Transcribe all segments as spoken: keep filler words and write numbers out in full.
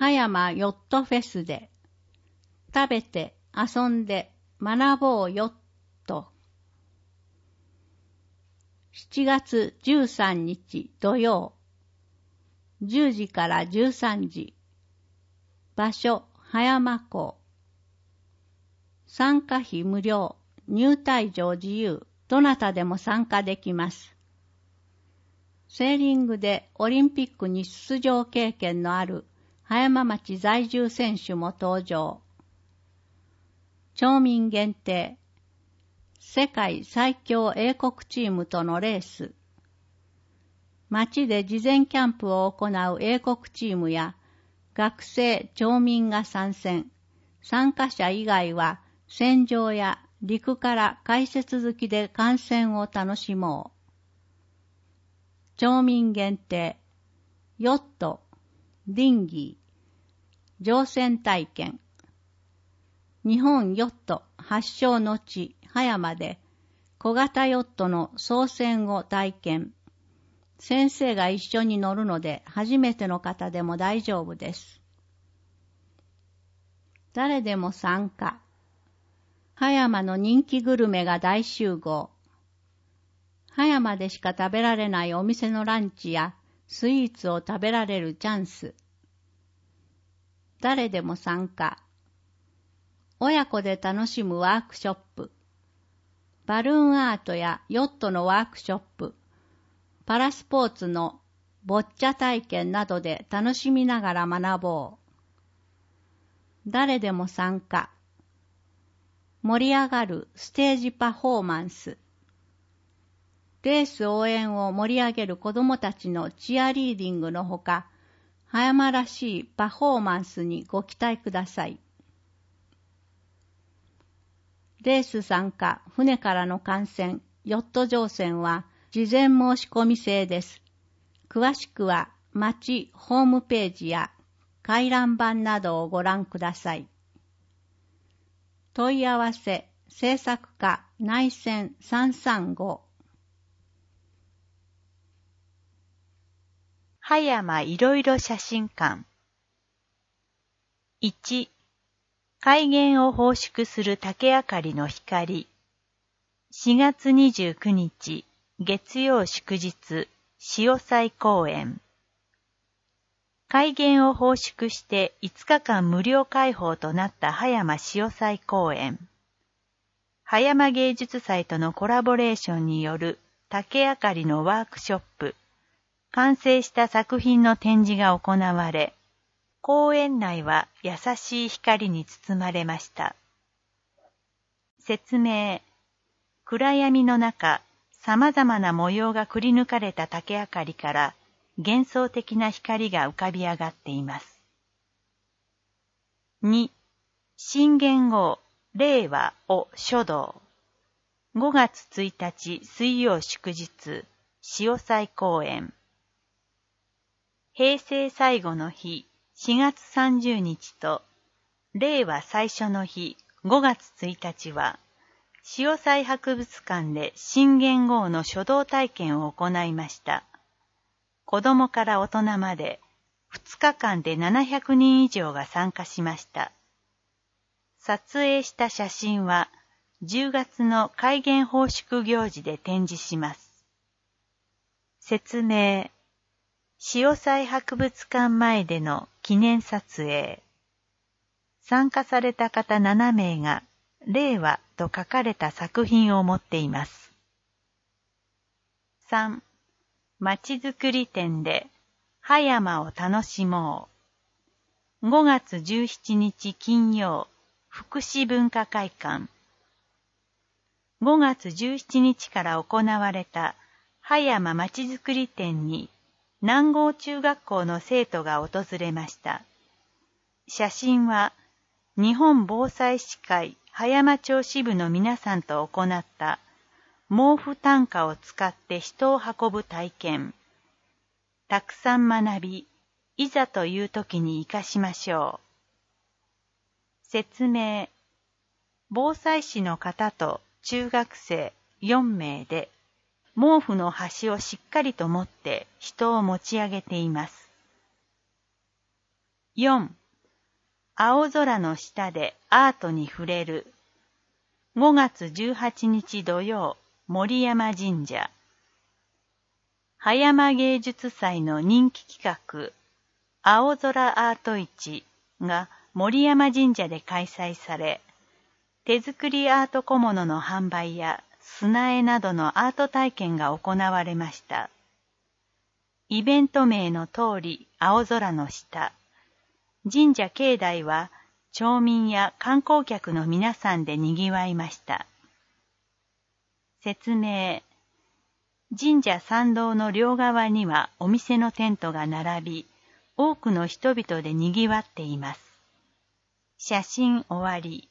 葉山ヨットフェスで食べて遊んで学ぼうよと。しちがつじゅうさんにち土曜、じゅうじからじゅうさんじ、場所葉山港。参加費無料、入退場自由、どなたでも参加できます。セーリングでオリンピックに出場経験のある葉山町在住選手も登場。町民限定、世界最強英国チームとのレース。町で事前キャンプを行う英国チームや学生、町民が参戦。参加者以外は船上や陸から解説好きで観戦を楽しもう。町民限定、ヨット、ディンギー、乗船体験。日本ヨット発祥の地、葉山で小型ヨットの操船を体験。先生が一緒に乗るので初めての方でも大丈夫です。誰でも参加。葉山の人気グルメが大集合。葉山でしか食べられないお店のランチやスイーツを食べられるチャンス。誰でも参加。親子で楽しむワークショップ。バルーンアートやヨットのワークショップ。パラスポーツのボッチャ体験などで楽しみながら学ぼう。誰でも参加。盛り上がるステージパフォーマンス。レース応援を盛り上げる子どもたちのチアリーディングのほか、葉山らしいパフォーマンスにご期待ください。レース参加、船からの観戦、ヨット乗船は事前申し込み制です。詳しくは町ホームページや回覧板などをご覧ください。問い合わせ、制作課内線さんさんご。 葉山いろいろ写真館。いち、海源を放縮する竹あかりの光。しがつにじゅうくにち、月曜祝日、潮祭公園。海源を放縮していつかかん無料開放となった葉山潮祭公園。葉山芸術祭とのコラボレーションによる竹あかりのワークショップ。完成した作品の展示が行われ、公園内は優しい光に包まれました。説明。暗闇の中、様々な模様がくり抜かれた竹あかりから幻想的な光が浮かび上がっています。に、新元号、令和を書道。ごがつついたち水曜祝日、潮祭公園。平成最後の日、しがつさんじゅうにちと、令和最初の日、ごがつついたちは、潮祭博物館で新元号の書道体験を行いました。子供から大人まで、ふつかかんでななひゃくにん以上が参加しました。撮影した写真は、じゅうがつの海源放縮行事で展示します。説明。潮祭博物館前での記念撮影。参加された方ななめいが、令和と書かれた作品を持っています。さん、まちづくり展で葉山を楽しもう。ごがつじゅうしちにち金曜、福祉文化会館。ごがつじゅうしちにちから行われた葉山まちづくり展に南郷中学校の生徒が訪れました。写真は日本防災士会葉山町支部の皆さんと行った毛布担架を使って人を運ぶ体験。たくさん学び、いざという時に活かしましょう。説明。防災士の方と中学生よんめいで毛布の端をしっかりと持って人を持ち上げています。 よん. 青空の下でアートに触れる。ごがつじゅうはちにち土曜、森山神社。葉山芸術祭の人気企画、青空アート市が森山神社で開催され、手作りアート小物の販売や砂絵などのアート体験が行われました。イベント名の通り青空の下、神社境内は町民や観光客の皆さんで賑わいました。説明。神社参道の両側にはお店のテントが並び、多くの人々で賑わっています。写真終わり。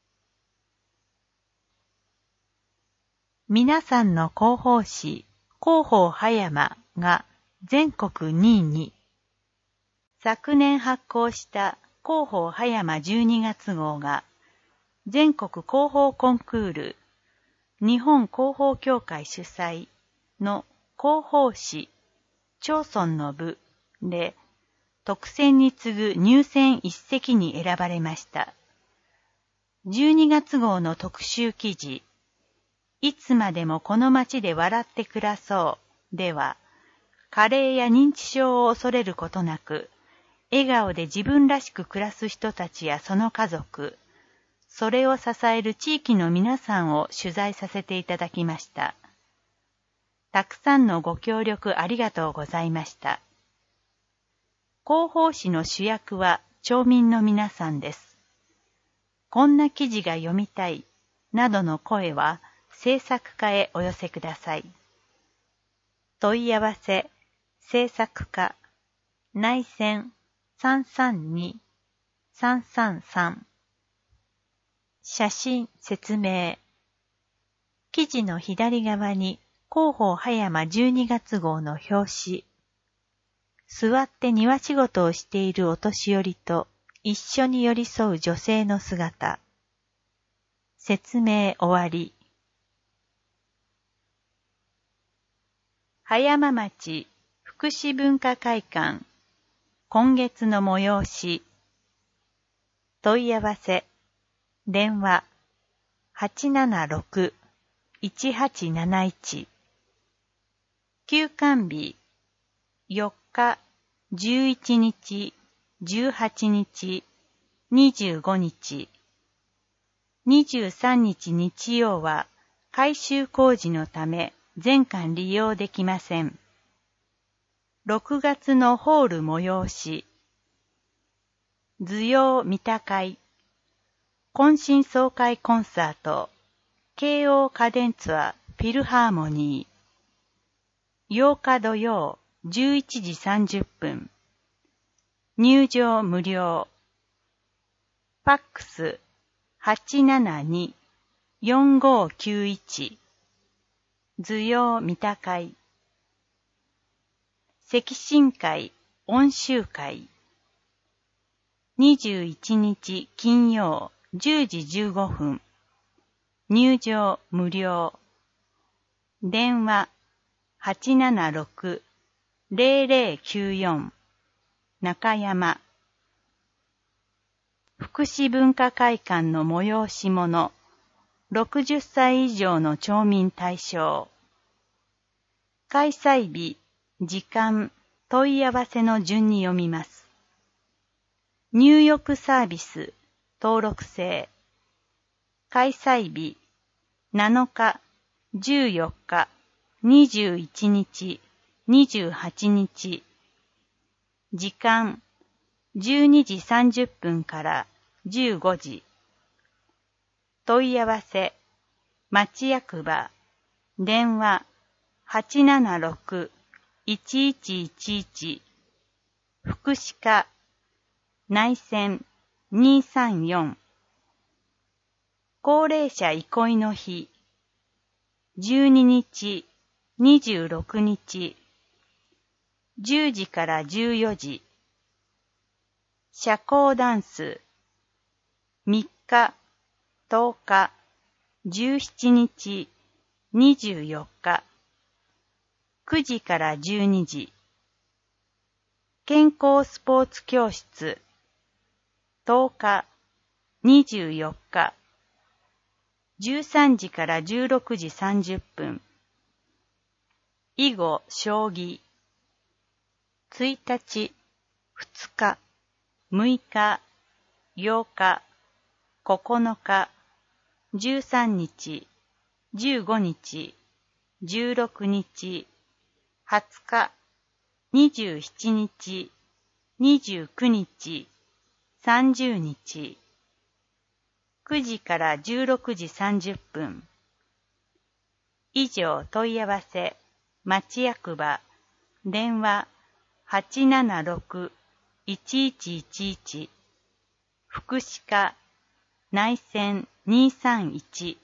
皆さんの広報誌、広報葉山が全国にいに。昨年発行した広報葉山じゅうにがつ号が、全国広報コンクール、日本広報協会主催の広報誌、町村の部で、特選に次ぐ入選一席に選ばれました。じゅうにがつ号の特集記事、いつまでもこの街で笑って暮らそうでは、加齢や認知症を恐れることなく、笑顔で自分らしく暮らす人たちやその家族、それを支える地域の皆さんを取材させていただきました。たくさんのご協力ありがとうございました。広報誌の主役は町民の皆さんです。こんな記事が読みたい、などの声は制作課へお寄せください。問い合わせ、制作課、内線 さんさんに さんさんさん。写真説明。記事の左側に広報葉山じゅうにがつ号の表紙。座って庭仕事をしているお年寄りと一緒に寄り添う女性の姿。説明終わり。葉山町福祉文化会館今月の催し。問い合わせ。電話 はちななろく いちはちなないち。休館日よっか、じゅういちにち、じゅうはちにち、にじゅうごにち。にじゅうさんにち日曜は改修工事のため全館利用できません。ろくがつのホール催し。図用見た会。懇親総会コンサート。京王家電ツアーフィルハーモニー。ようか土曜じゅういちじさんじゅっぷん。入場無料。ファックス はちななに よんごきゅういち。図用見た会。積神会音集会。にじゅういちにち金曜じゅうじじゅうごふん。入場無料。電話 はちななろく ぜろぜろきゅうよん 中山。福祉文化会館の催し物。ろくじゅっさい以上の町民対象。開催日、時間、問い合わせの順に読みます。入浴サービス、登録制。開催日、なのか、じゅうよっか、にじゅういちにち、にじゅうはちにち。時間、じゅうにじさんじゅっぷんからじゅうごじ。問い合わせ、町役場、電話、はちななろく いちいちいちいち。福祉課、内線にさんよん。高齢者憩いの日、じゅうににち、にじゅうろくにち、じゅうじからじゅうよじ。社交ダンス、みっか、とおか、じゅうしちにち、にじゅうよっか。くじからじゅうにじ。健康スポーツ教室、 とおか、にじゅうよっか、じゅうさんじからじゅうろくじさんじゅっぷん。囲碁、将棋。ついたち、ふつか、むいか、ようか、ここのか、じゅうさんにち、じゅうごにち、じゅうろくにち、はつか、にじゅうしちにち、にじゅうくにち、さんじゅうにち。くじからじゅうろくじさんじゅっぷん。以上問い合わせ、町役場、電話 はちななろく いちいちいちいち、福祉課、内線にさんいち。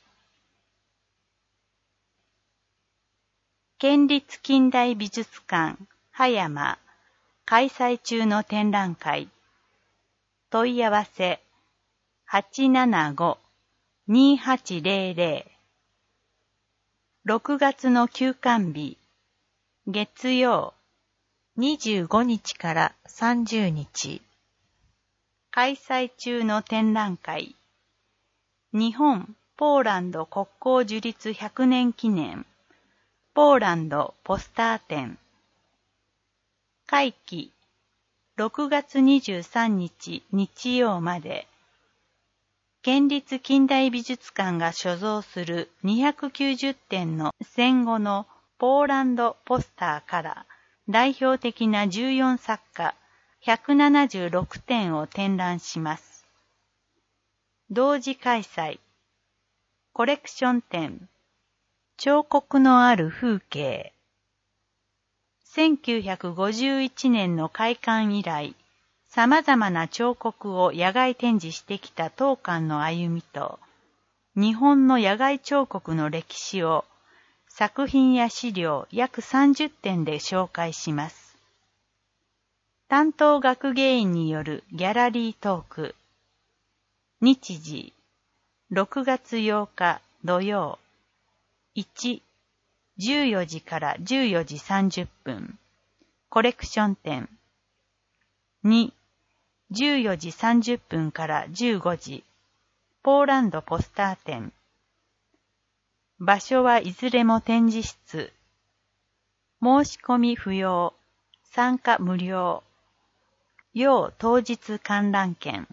県立近代美術館、葉山、開催中の展覧会。問い合わせ、はちななご にはちぜろぜろ。ろくがつの休館日、月曜、にじゅうごにちからさんじゅうにち。開催中の展覧会。日本・ポーランド国交樹立ひゃくねん記念、ポーランドポスター展。会期、ろくがつにじゅうさんにち日曜まで。県立近代美術館が所蔵するにひゃくきゅうじゅってんの戦後のポーランドポスターから代表的なじゅうよんさっかひゃくななじゅうろくてんを展覧します。同時開催。コレクション展。彫刻のある風景。せんきゅうひゃくごじゅういちねんの開館以来、様々な彫刻を野外展示してきた当館の歩みと、日本の野外彫刻の歴史を作品や資料約さんじゅってんで紹介します。担当学芸員によるギャラリートーク。日時、ろくがつようか土曜。いち、じゅうよじからじゅうよじさんじゅっぷん。コレクション展。に、じゅうよじさんじゅっぷんからじゅうごじ。ポーランドポスター展。場所はいずれも展示室。申し込み不要。参加無料。要当日観覧券。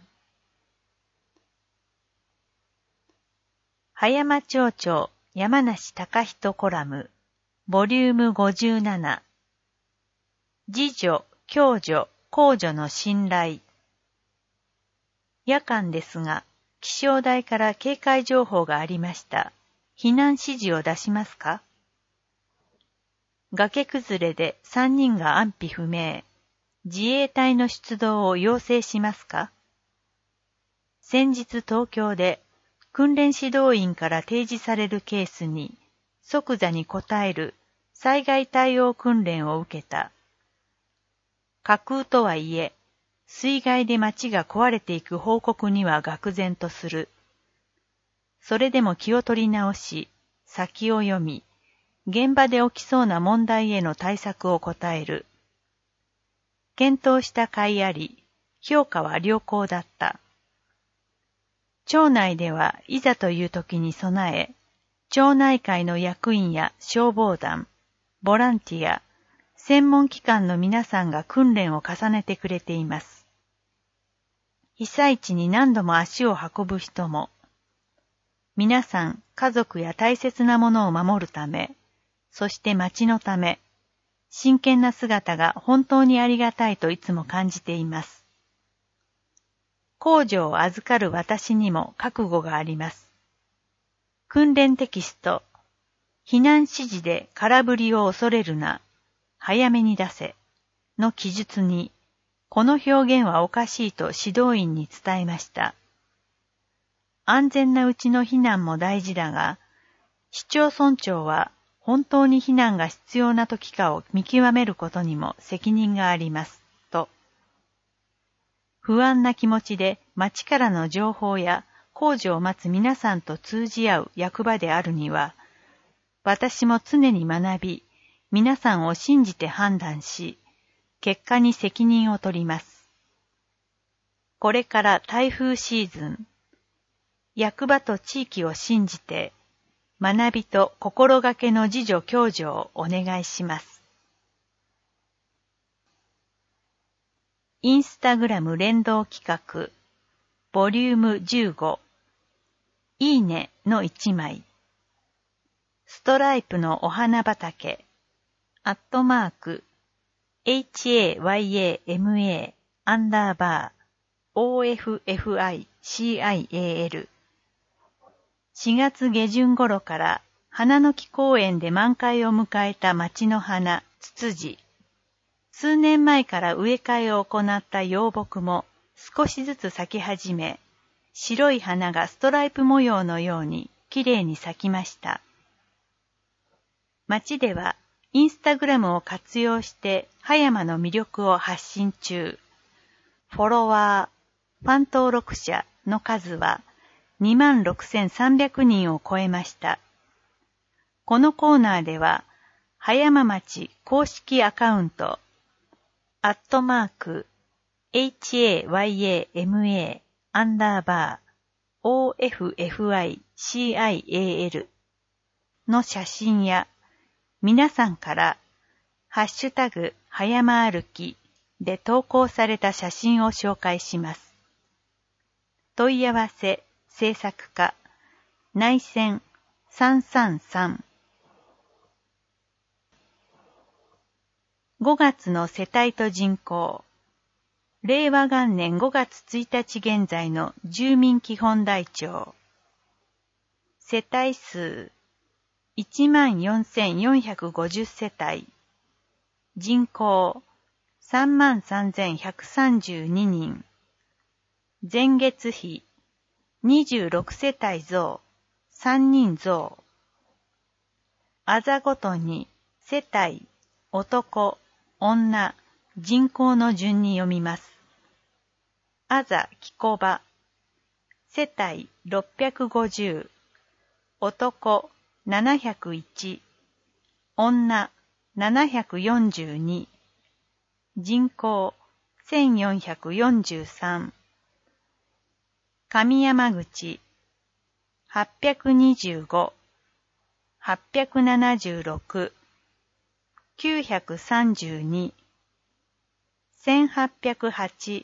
葉山町長山梨隆人コラム。ボリュームごじゅうなな。次女、共助、公助の信頼。夜間ですが、気象台から警戒情報がありました。避難指示を出しますか？崖崩れでさんにんが安否不明。自衛隊の出動を要請しますか？先日東京で訓練指導員から提示されるケースに即座に応える災害対応訓練を受けた。架空とはいえ、水害で町が壊れていく報告には愕然とする。それでも気を取り直し、先を読み、現場で起きそうな問題への対策を答える。検討した甲斐あり、評価は良好だった。町内ではいざという時に備え、町内会の役員や消防団、ボランティア、専門機関の皆さんが訓練を重ねてくれています。被災地に何度も足を運ぶ人も、皆さん家族や大切なものを守るため、そして町のため、真剣な姿が本当にありがたいといつも感じています。公助を預かる私にも覚悟があります。訓練テキスト、避難指示で空振りを恐れるな、早めに出せ、の記述に、この表現はおかしいと指導員に伝えました。安全なうちの避難も大事だが、市町村長は本当に避難が必要な時かを見極めることにも責任があります、と。不安な気持ちで町からの情報や工事を待つ皆さんと通じ合う役場であるには、私も常に学び、皆さんを信じて判断し、結果に責任を取ります。 これから台風シーズン。役場と地域を信じて、学びと心がけの自助共助をお願いします。インスタグラム連動企画、ボリュームじゅうご、いいねのいちまい。ストライプのお花畑、アットマーク、hayama アンダーバー、official。しがつ下旬頃から花の木公園で満開を迎えた町の花、ツツジ。数年前から植え替えを行った幼木も少しずつ咲き始め、白い花がストライプ模様のようにきれいに咲きました。町ではインスタグラムを活用して葉山の魅力を発信中。フォロワー、ファン登録者の数はにまんろくせんさんびゃくにんを超えました。このコーナーでは、葉山町公式アカウント、アットマーク、hayama アンダーバー、official の写真や、皆さんからハッシュタグ葉山歩きで投稿された写真を紹介します。問い合わせ、制作課、内線さんさんさん。ごがつの世帯と人口。れいわ元年ごがつついたち現在の住民基本台帳。世帯数いちまんよんせんよんひゃくごじゅう世帯。人口さんまんさんぜんひゃくさんじゅうににん。前月比にじゅうろく世帯増、さんにん増。あざごとに世帯、男、女、人口の順に読みます。あざきこば、世帯ろっぴゃくごじゅう、男ななひゃくいち、女ななひゃくよんじゅうに、人口せんよんひゃくよんじゅうさん。上山口はっぴゃくにじゅうご、はっぴゃくななじゅうろく、きゅうひゃくさんじゅうに、せんはっぴゃくはち、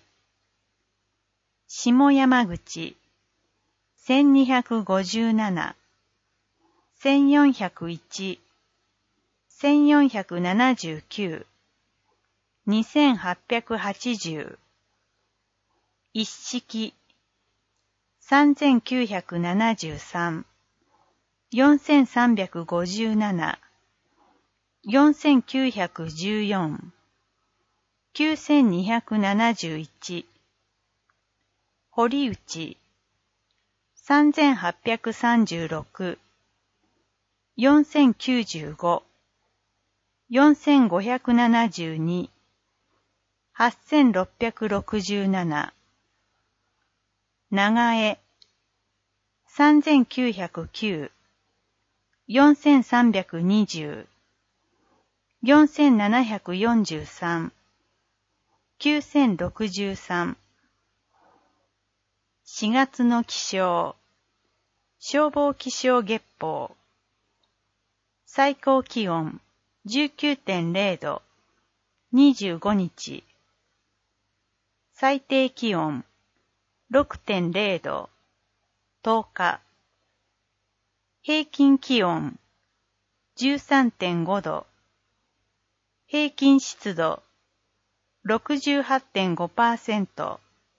下山口せんにひゃくごじゅうなな、せんよんひゃくいち、せんよんひゃくななじゅうきゅう、にせんはっぴゃくはちじゅう、一式さんぜんきゅうひゃくななじゅうさん、よんせんさんびゃくごじゅうなな、よんせんきゅうひゃくじゅうよん、きゅうせんにひゃくななじゅういち、堀内さんぜんはっぴゃくさんじゅうろく、よんせんきゅうじゅうご、よんせんごひゃくななじゅうに、はっせんろっぴゃくろくじゅうなな、長江さんぜんきゅうひゃくきゅう、よんせんさんびゃくにじゅう、よんせんななひゃくよんじゅうさん、きゅうせんろくじゅうさん。しがつの気象。消防気象月報。最高気温 じゅうきゅうてんれいど、にじゅうごにち。最低気温 ろくてんれいど、とおか。平均気温 じゅうさんてんごど。平均湿度 ろくじゅうはちてんごパーセント。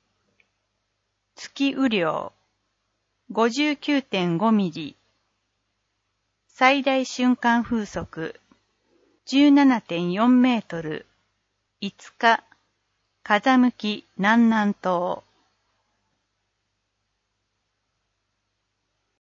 月雨量 ごじゅうきゅうてんごミリ。最大瞬間風速 じゅうななてんよんメートル。いつか風向き南南東。